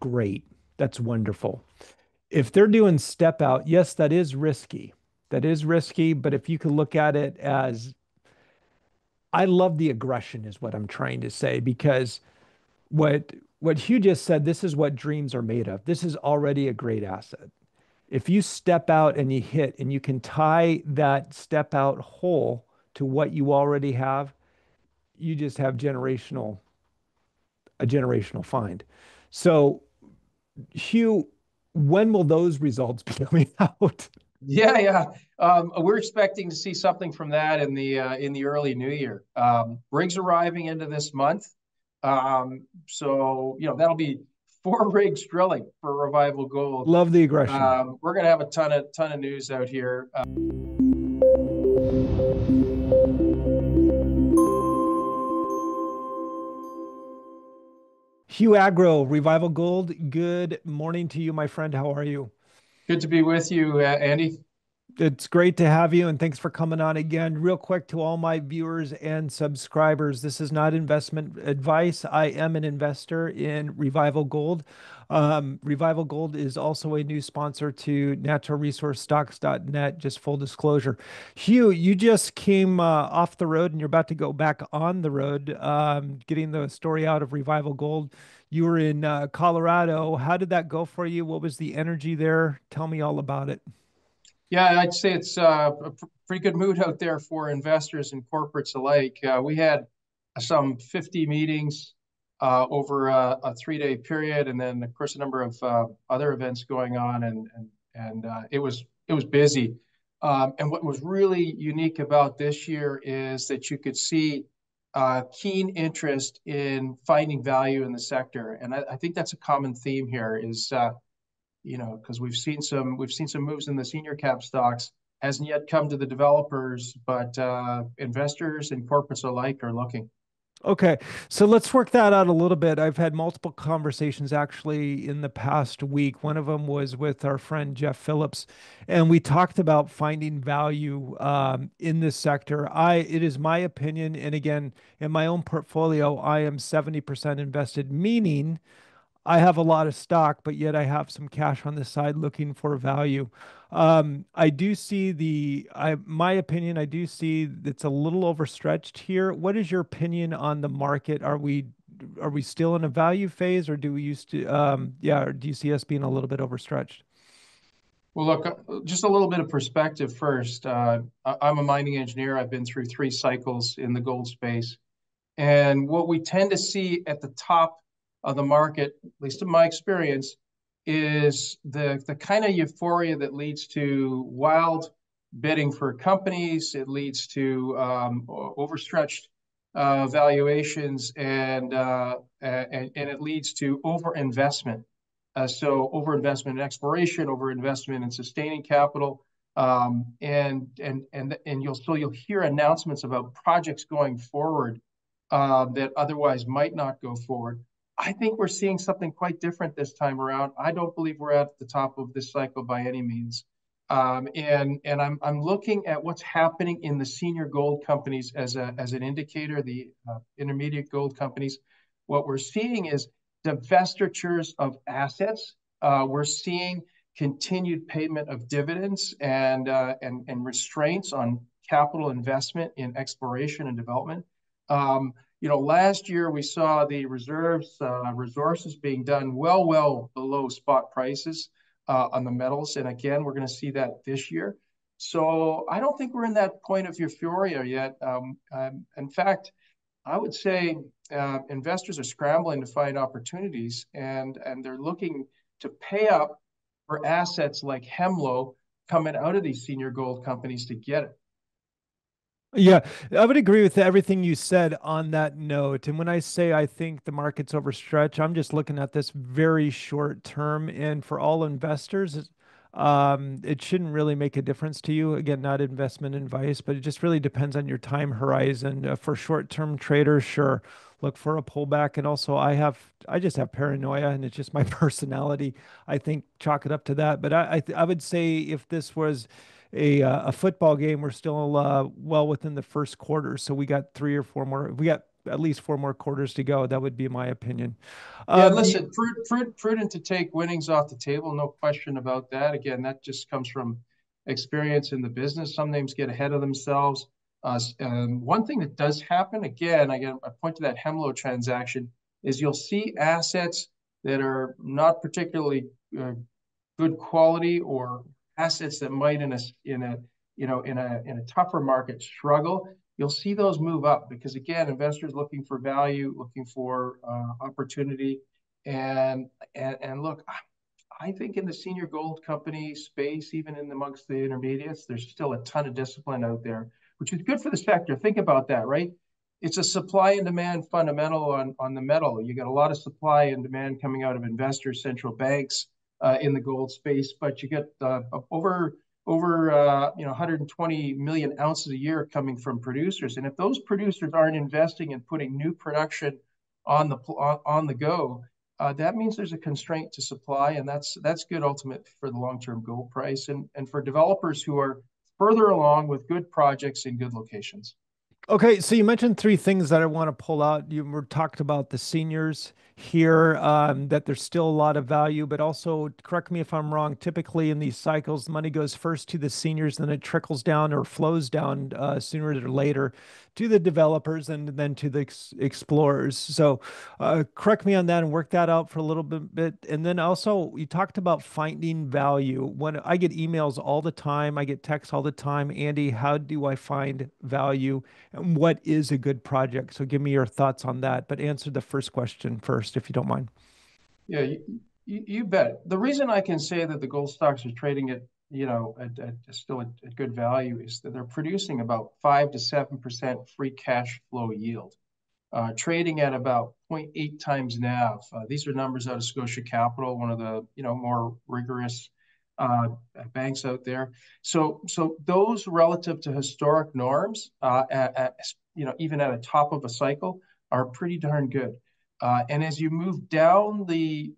great. That's wonderful. If they're doing step out, yes, that is risky. That is risky, but if you could look at it as I love the aggression is what I'm trying to say because what what Hugh just said, this is what dreams are made of. This is already a great asset. If you step out and you hit and you can tie that step out hole to what you already have, you just have a generational find. So, Hugh, when will those results be coming out? Yeah, yeah. We're expecting to see something from that in the early new year. Rigs arriving into this month, so that'll be 4 rigs drilling for Revival Gold. Love the aggression. We're gonna have a ton of news out here. Hugh Agro, Revival Gold. Good morning to you, my friend. How are you? Good to be with you, Andy. It's great to have you, and thanks for coming on again. Real quick to all my viewers and subscribers, this is not investment advice. I am an investor in Revival Gold. Revival Gold is also a new sponsor to naturalresourcestocks.net, just full disclosure. Hugh, you just came off the road and you're about to go back on the road, getting the story out of Revival Gold. You were in Colorado. How did that go for you? What was the energy there? Tell me all about it. Yeah, I'd say it's pretty good mood out there for investors and corporates alike. We had some 50 meetings over a 3-day period, and then of course a number of other events going on, and it was busy. And what was really unique about this year is that you could see keen interest in finding value in the sector, and I think that's a common theme here. Is because we've seen some moves in the senior cap stocks. Hasn't yet come to the developers, but investors and corporates alike are looking. Okay, so let's work that out a little bit. I've had multiple conversations actually in the past week. One of them was with our friend Jeff Phillips, and we talked about finding value in this sector. It is my opinion, and again, in my own portfolio, I am 70% invested, meaning I have a lot of stock, but yet I have some cash on the side looking for value. I do see my opinion, I do see it's a little overstretched here. What is your opinion on the market? Are we still in a value phase or do we used to, yeah, or do you see us being a little bit overstretched? Well, look, just a little bit of perspective first. I'm a mining engineer. I've been through 3 cycles in the gold space. And what we tend to see at the top of the market, at least in my experience, is the kind of euphoria that leads to wild bidding for companies. It leads to overstretched valuations, and it leads to overinvestment. So overinvestment in exploration, overinvestment in sustaining capital, and you'll hear announcements about projects going forward that otherwise might not go forward. I think we're seeing something quite different this time around. I don't believe we're at the top of this cycle by any means. And I'm looking at what's happening in the senior gold companies as an indicator, the intermediate gold companies. What we're seeing is divestitures of assets. We're seeing continued payment of dividends and restraints on capital investment in exploration and development. Last year we saw the resources being done well below spot prices on the metals, and again we're going to see that this year. So I don't think we're in that point of euphoria yet. In fact, I would say investors are scrambling to find opportunities, and they're looking to pay up for assets like Hemlo coming out of these senior gold companies to get it. Yeah, I would agree with everything you said on that note. And when I say I think the market's overstretched, I'm just looking at this very short term. And for all investors, it shouldn't really make a difference to you. Again, not investment advice, but it just really depends on your time horizon. For short-term traders, sure, look for a pullback. And also, I just have paranoia, and it's just my personality. I think chalk it up to that. But I would say if this was a football game, we're still well within the first quarter. So we got 3 or 4 more. We got at least 4 more quarters to go. That would be my opinion. Yeah, You, listen, prudent to take winnings off the table, no question about that. Again, that just comes from experience in the business. Some names get ahead of themselves. One thing that does happen, again, I point to that Hemlo transaction, is you'll see assets that are not particularly good quality, or assets that might in a tougher market struggle. You'll see those move up because, again, investors looking for value, looking for opportunity, and look, I think in the senior gold company space, even in amongst the intermediates, there's still a ton of discipline out there, which is good for the sector. Think about that, right? It's a supply and demand fundamental on the metal. You got a lot of supply and demand coming out of investors, central banks in the gold space, but you get over 120 million ounces a year coming from producers. And if those producers aren't investing and putting new production on the go, that means there's a constraint to supply, and that's good ultimate for the long-term gold price and for developers who are further along with good projects in good locations. Okay, so you mentioned three things that I want to pull out. You were talked about the seniors here, that there's still a lot of value, but also, correct me if I'm wrong, typically in these cycles, the money goes first to the seniors, then it trickles down or flows down sooner or later to the developers and then to the explorers. So correct me on that and work that out for a little bit. And then also, you talked about finding value. When I get emails all the time, I get texts all the time, Andy, how do I find value? And what is a good project? So give me your thoughts on that, but answer the first question first, if you don't mind. Yeah, you bet. The reason I can say that the gold stocks are trading at still a good value is that they're producing about 5 to 7% free cash flow yield, trading at about 0.8 times NAV. These are numbers out of Scotia Capital, one of the more rigorous banks out there. So those relative to historic norms, even at a top of a cycle, are pretty darn good. And as you move down the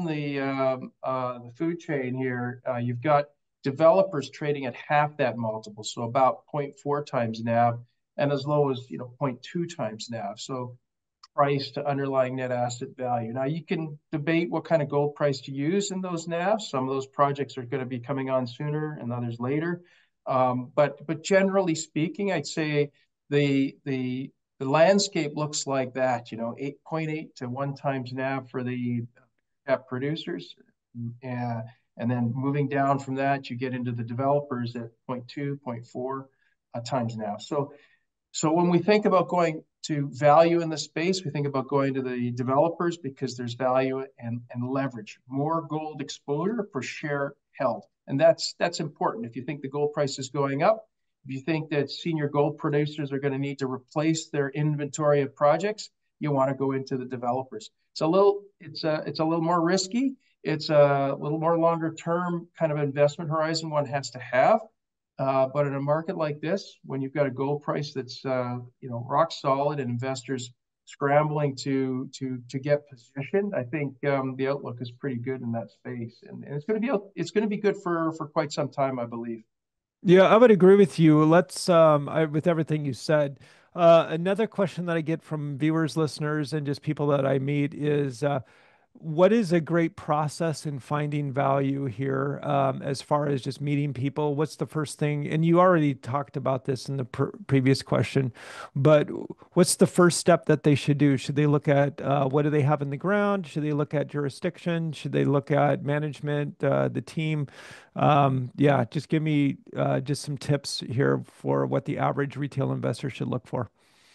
food chain here, you've got developers trading at half that multiple, so about 0.4 times NAV, and as low as 0.2 times NAV. So price to underlying net asset value. Now you can debate what kind of gold price to use in those NAVs. Some of those projects are going to be coming on sooner and others later. But generally speaking, I'd say the landscape looks like that, 8.8 to 1 times NAV for the producers. And then moving down from that, you get into the developers at 0.2, 0.4 times NAV. So when we think about going to value in the space, we think about going to the developers because there's value and leverage, more gold exposure per share held. And that's important. If you think the gold price is going up, if you think that senior gold producers are going to need to replace their inventory of projects, you want to go into the developers. It's a little more risky. It's a little more longer term kind of investment horizon one has to have. But in a market like this, when you've got a gold price that's rock solid and investors scrambling to get positioned, I think the outlook is pretty good in that space, and it's going to be good for quite some time, I believe. Yeah, I would agree with you. With everything you said. Another question that I get from viewers, listeners, and just people that I meet is, what is a great process in finding value here, as far as just meeting people? What's the first thing? And you already talked about this in the previous question, but what's the first step that they should do? Should they look at what do they have in the ground? Should they look at jurisdiction? Should they look at management, the team? Yeah, just give me just some tips here for what the average retail investor should look for.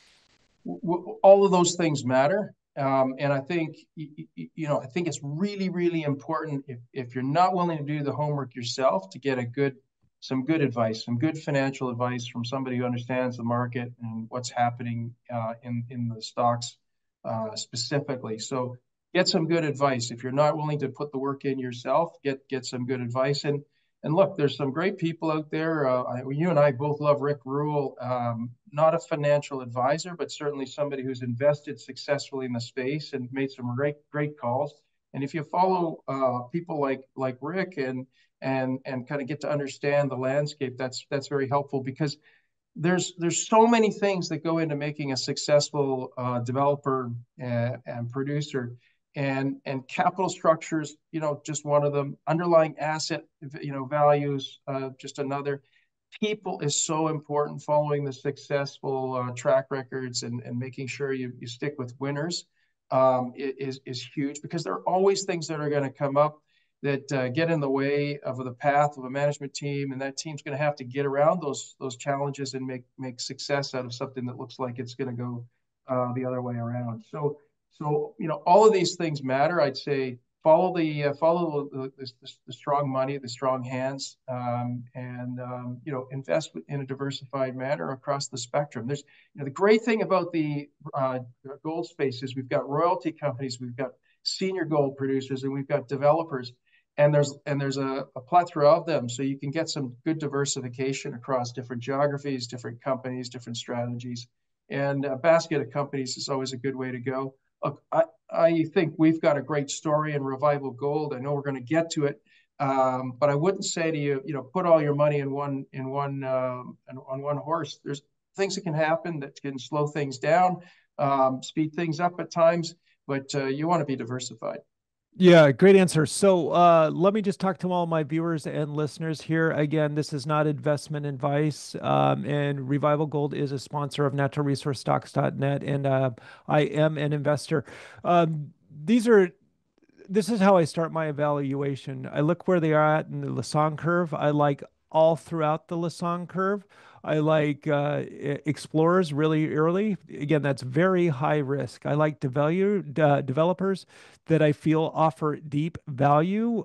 All of those things matter. And I think, I think it's really, really important if you're not willing to do the homework yourself to get some good advice, some good financial advice from somebody who understands the market and what's happening in the stocks specifically. So get some good advice. If you're not willing to put the work in yourself, get some good advice. And look, there's some great people out there. You and I both love Rick Rule, not a financial advisor, but certainly somebody who's invested successfully in the space and made some great calls. And if you follow people like Rick and kind of get to understand the landscape, that's very helpful because there's so many things that go into making a successful developer and producer, and capital structures, just one of them. Underlying asset, values, just another. People is so important. Following the successful track records and making sure you stick with winners is huge, because there are always things that are going to come up that get in the way of the path of a management team, and that team's going to have to get around those challenges and make success out of something that looks like it's going to go the other way around. So all of these things matter. I'd say follow the strong money, the strong hands, and invest in a diversified manner across the spectrum. There's the great thing about the gold space is we've got royalty companies, we've got senior gold producers, and we've got developers, and there's a plethora of them, so you can get some good diversification across different geographies, different companies, different strategies, and a basket of companies is always a good way to go. Look, I think we've got a great story in Revival Gold. I know we're going to get to it, but I wouldn't say to you, put all your money in one on one horse. There's things that can happen that can slow things down, speed things up at times, but you want to be diversified. Yeah, great answer. So let me just talk to all my viewers and listeners here. Again, this is not investment advice. And Revival Gold is a sponsor of naturalresourcestocks.net, and I am an investor. These are this is how I start my evaluation. I look where they are at in the Lassonde curve. I like all throughout the Lassonde curve. I like explorers really early. Again, that's very high risk. I like developers that I feel offer deep value.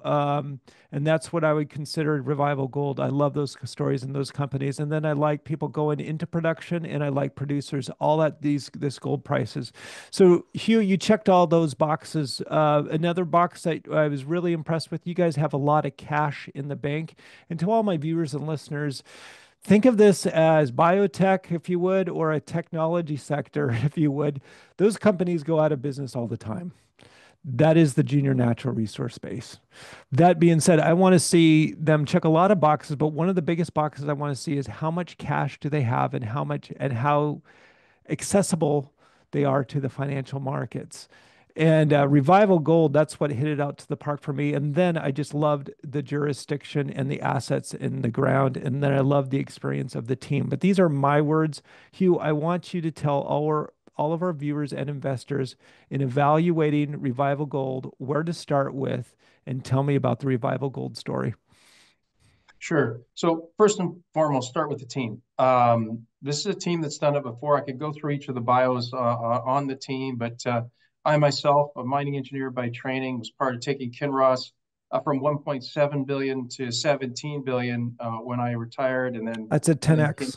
And that's what I would consider Revival Gold. I love those stories and those companies. And then I like people going into production, and I like producers all at this gold prices. So Hugh, you checked all those boxes. Another box that I was really impressed with, you guys have a lot of cash in the bank. And to all my viewers and listeners, think of this as biotech, if you would, or a technology sector, if you would. Those companies go out of business all the time. That is the junior natural resource space. That being said, I want to see them check a lot of boxes, but one of the biggest boxes I want to see is how much cash do they have, and how accessible they are to the financial markets. And Revival Gold, that's what hit it out to the park for me. And then I just loved the jurisdiction and the assets in the ground. And then I loved the experience of the team. But these are my words. Hugh, I want you to tell all of our viewers and investors, in evaluating Revival Gold, where to start with, and tell me about the Revival Gold story. Sure. So first and foremost, start with the team. This is a team that's done it before. I could go through each of the bios on the team, but I myself, a mining engineer by training, was part of taking Kinross from 1.7 billion to 17 billion when I retired, and then That's a and then came. 10x.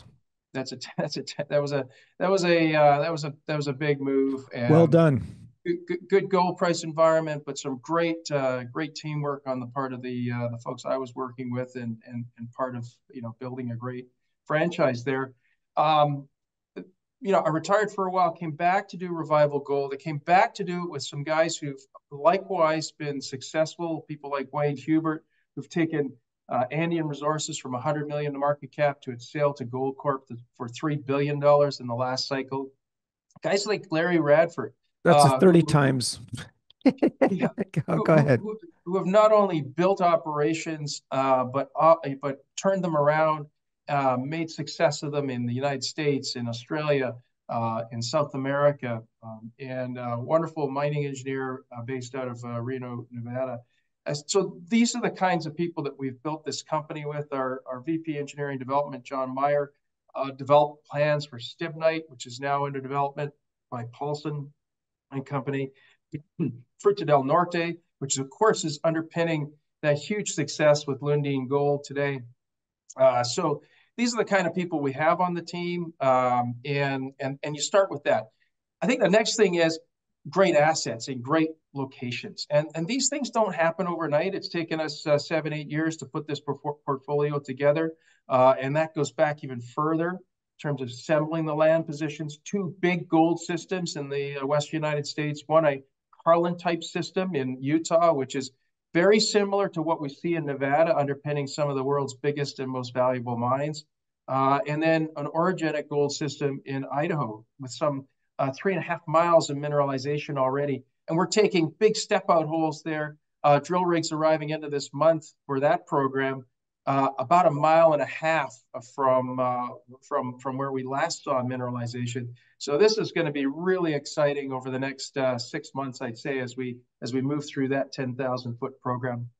That was a big move, Well and done. good gold price environment, but some great teamwork on the part of the folks I was working with, and part of building a great franchise there. Um, I retired for a while, came back to do Revival Gold. I came back to do it with some guys who've likewise been successful, people like Wayne Hubert, who've taken Andean Resources from 100 million to market cap to its sale to Goldcorp for $3 billion in the last cycle. Guys like Larry Radford, That's a who 30 times. yeah, Go ahead. who have not only built operations, but turned them around, made success of them in the United States, in Australia, in South America, and wonderful mining engineer based out of Reno, Nevada. So these are the kinds of people that we've built this company with. Our VP Engineering Development, John Meyer, developed plans for Stibnite, which is now under development by Paulson and Company. Fruta del Norte, which of course is underpinning that huge success with Lundin Gold today. So these are the kind of people we have on the team, and you start with that. I think the next thing is great assets in great locations, and these things don't happen overnight. It's taken us 7-8 years to put this portfolio together, and that goes back even further in terms of assembling the land positions. Two big gold systems in the Western United States. One, a Carlin type system in Utah, which is very similar to what we see in Nevada, underpinning some of the world's biggest and most valuable mines. and then an orogenic gold system in Idaho with some 3.5 miles of mineralization already. And we're taking big step out holes there. Drill rigs arriving into this month for that program, about 1.5 miles from where we last saw mineralization. So this is going to be really exciting over the next 6 months, I'd say, as we move through that 10,000-foot program.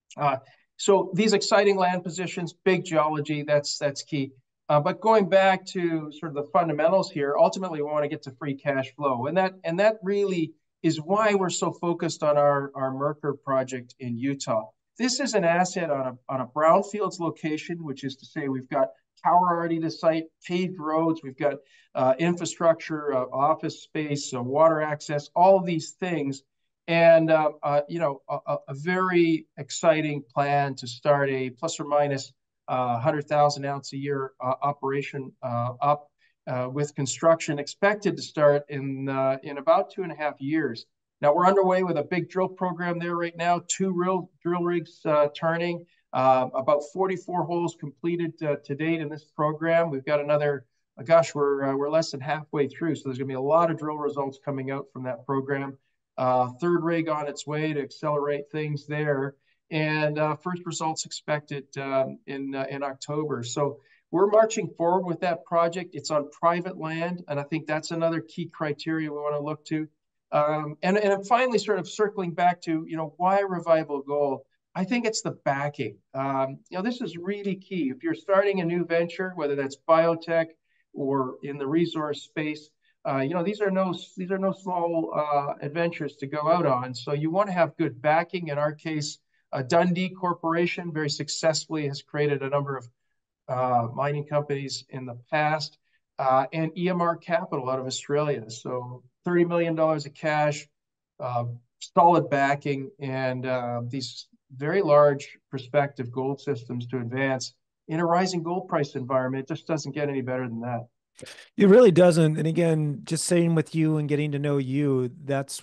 So these exciting land positions, big geology, that's key. But going back to sort of the fundamentals here, ultimately we want to get to free cash flow, and that really is why we're so focused on our Merkur project in Utah. This is an asset on a brownfields location, which is to say we've got power already to site, paved roads, we've got infrastructure, office space, water access, all of these things. And a very exciting plan to start a plus or minus 100,000 ounce a year operation up with construction expected to start in about 2.5 years. Now we're underway with a big drill program there right now. 2 drill rigs turning, about 44 holes completed to date in this program. We've got another. Gosh, we're less than halfway through, so there's going to be a lot of drill results coming out from that program. 3rd rig on its way to accelerate things there, and first results expected in October. So we're marching forward with that project. It's on private land, and I think that's another key criteria we want to look to. And finally, sort of circling back to why Revival Gold. I think it's the backing. This is really key. If you're starting a new venture, whether that's biotech or in the resource space, these are no small adventures to go out on. So you want to have good backing. In our case, Dundee Corporation very successfully has created a number of mining companies in the past, and EMR Capital out of Australia. So $30 million of cash, solid backing, and these very large prospective gold systems to advance in a rising gold price environment. It just doesn't get any better than that. It really doesn't. And again, just saying with you and getting to know you, that's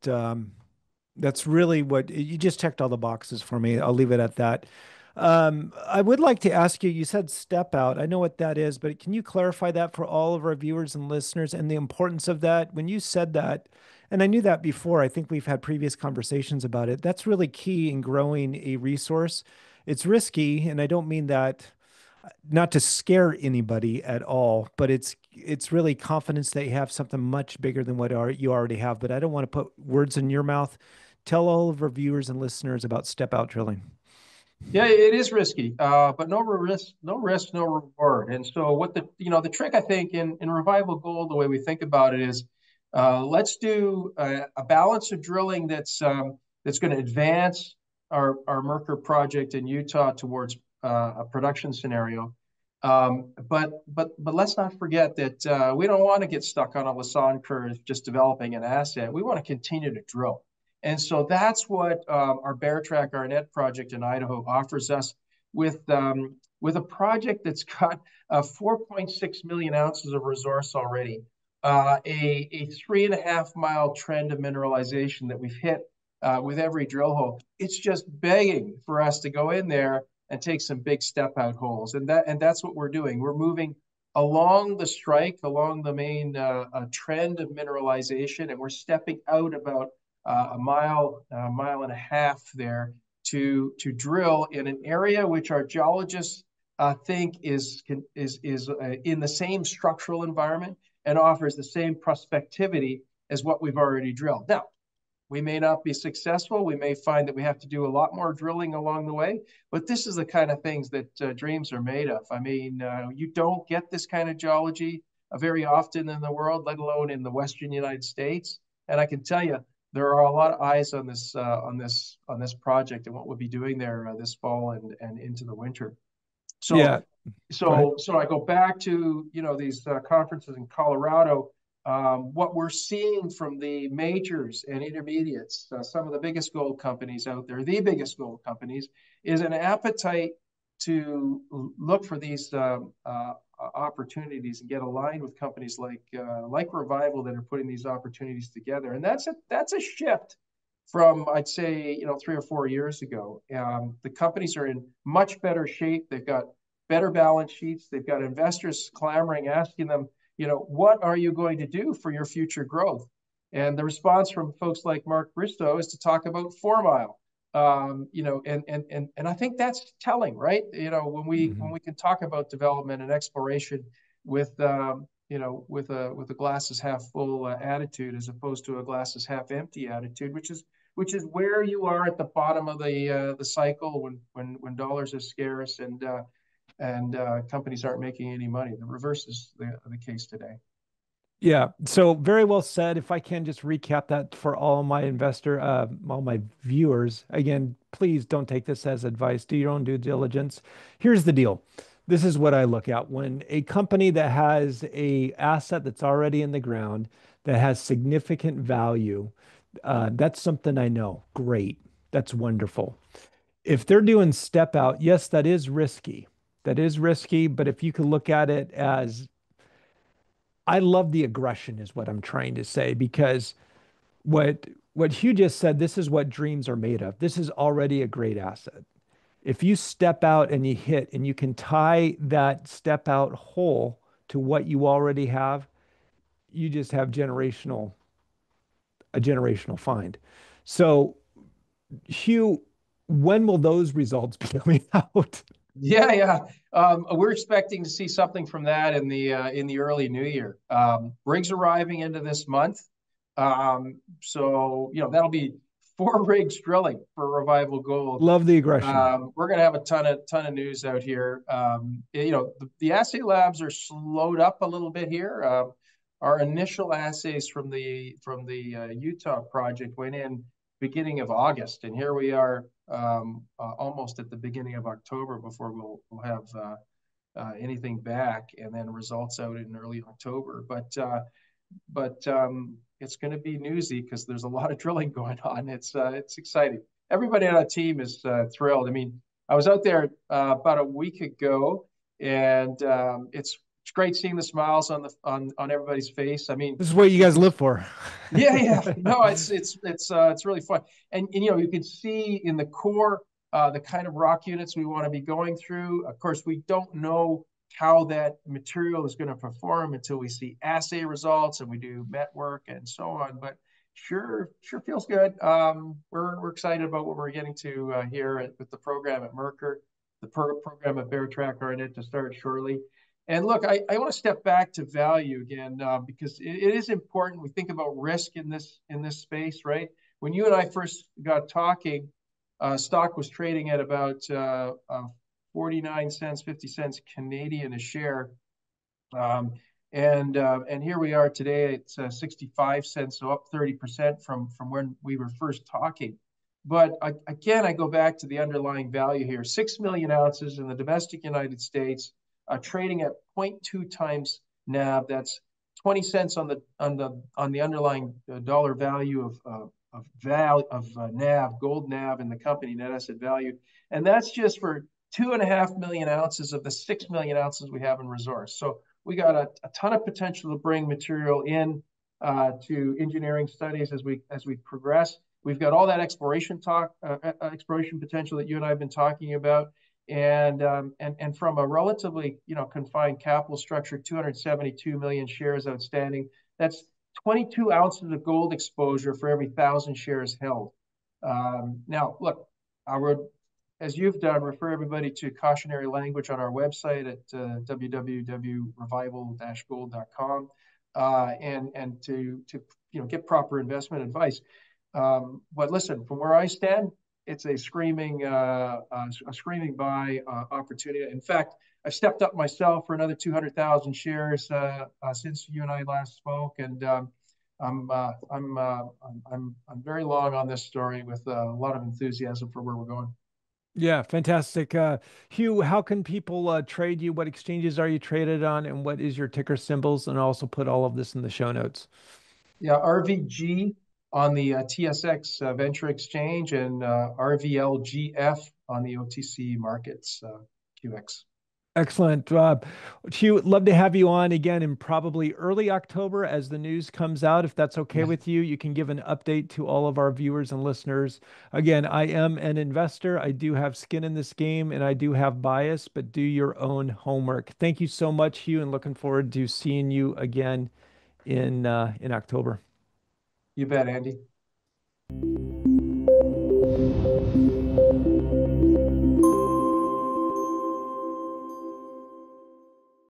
really what you just checked all the boxes for me. I'll leave it at that. I would like to ask you, you said step out. I know what that is, but can you clarify that for all of our viewers and listeners and the importance of that? When you said that, and I knew that before, I think we've had previous conversations about it. That's really key in growing a resource. It's risky, and I don't mean that not to scare anybody at all, but it's really confidence that you have something much bigger than what you already have. But I don't want to put words in your mouth. Tell all of our viewers and listeners about step out drilling. Yeah, it is risky, but no risk, no reward. And so what the trick I think in Revival Gold, the way we think about it is, let's do a balance of drilling that's going to advance our Merkur project in Utah towards a production scenario. But let's not forget that we don't want to get stuck on a Lassonde curve just developing an asset. We want to continue to drill. And so that's what our Beartrack Arnett project in Idaho offers us with a project that's got 4.6 million ounces of resource already, a 3.5 mile trend of mineralization that we've hit with every drill hole. It's just begging for us to go in there and take some big step out holes. And that's what we're doing. We're moving along the strike, along the main trend of mineralization, and we're stepping out about a mile and a half there to drill in an area which our geologists think is in the same structural environment and offers the same prospectivity as what we've already drilled. Now, we may not be successful. We may find that we have to do a lot more drilling along the way, but this is the kind of things that dreams are made of. I mean, you don't get this kind of geology very often in the world, let alone in the Western United States. And I can tell you, there are a lot of eyes on this project and what we'll be doing there this fall and into the winter. So, yeah. So I go back to these conferences in Colorado. What we're seeing from the majors and intermediates, some of the biggest gold companies out there, the biggest gold companies, is an appetite to look for these opportunities and get aligned with companies like Revival that are putting these opportunities together. And that's a shift from, I'd say, 3 or 4 years ago. The companies are in much better shape. They've got better balance sheets. They've got investors clamoring, asking them, what are you going to do for your future growth? And the response from folks like Mark Bristow is to talk about 4 Mile. And I think that's telling, right? When we can talk about development and exploration with with a glasses half full attitude, as opposed to a glasses half empty attitude, which is where you are at the bottom of the cycle when dollars are scarce and companies aren't making any money. The reverse is the case today. Yeah, so very well said. If I can just recap that for all my viewers. Again, please don't take this as advice. Do your own due diligence. Here's the deal. This is what I look at when a company that has a asset that's already in the ground that has significant value. That's something I know. Great. That's wonderful. If they're doing step out, yes, that is risky. That is risky, but if you can look at it as I love the aggression is what I'm trying to say because what Hugh just said, this is what dreams are made of. This is already a great asset. If you step out and you hit and you can tie that step out hole to what you already have, you just have a generational find. So Hugh, when will those results be coming out? Yeah, yeah. We're expecting to see something from that in the early new year. Rigs arriving into this month, so that'll be 4 rigs drilling for Revival Gold. Love the aggression. We're gonna have a ton of news out here. The assay labs are slowed up a little bit here. Our initial assays from the Utah project went in beginning of August, and here we are almost at the beginning of October before we'll have anything back, and then results out in early October. But it's going to be newsy because there's a lot of drilling going on. It's exciting. Everybody on our team is thrilled. I mean, I was out there about a week ago, and it's great seeing the smiles on everybody's face. I mean, This is what you guys live for. yeah, yeah. No, it's really fun, and you can see in the core the kind of rock units we want to be going through. Of course, we don't know how that material is going to perform until we see assay results and we do met work and so on. But sure feels good. We're excited about what we're getting to here with the program at Merkur, the program at Bear Track Garnet to start shortly. And look, I want to step back to value again because it is important. We think about risk in this space, right? When you and I first got talking, stock was trading at about 49 cents, 50 cents Canadian a share. And here we are today. It's 65 cents, so up 30% from when we were first talking. But again, I go back to the underlying value here: 6 million ounces in the domestic United States, trading at 0.2 times NAV. That's 20 cents on the underlying dollar value of NAV, gold NAV in the company, net asset value, and that's just for 2.5 million ounces of the 6 million ounces we have in resource. So we got a ton of potential to bring material in to engineering studies as we progress. We've got all that exploration potential that you and I have been talking about, and from a relatively confined capital structure, 272 million shares outstanding. That's 22 ounces of gold exposure for every 1,000 shares held. Now, look, I would, as you've done, refer everybody to cautionary language on our website at www.revival-gold.com and to get proper investment advice. But listen, from where I stand, it's a screaming buy opportunity. In fact, I've stepped up myself for another 200,000 shares since you and I last spoke, and I'm very long on this story with a lot of enthusiasm for where we're going. Yeah, fantastic. Hugh, how can people trade you? What exchanges are you traded on, and what is your ticker symbols? And I'll also put all of this in the show notes. Yeah, RVG on the TSX Venture Exchange and RVLGF on the OTC Markets QX. Excellent. Hugh, love to have you on again in probably early October as the news comes out. If that's okay Yeah, with you, you can give an update to all of our viewers and listeners. Again, I am an investor. I do have skin in this game and I do have bias, but do your own homework. Thank you so much, Hugh, and looking forward to seeing you again in October. you bet, Andy.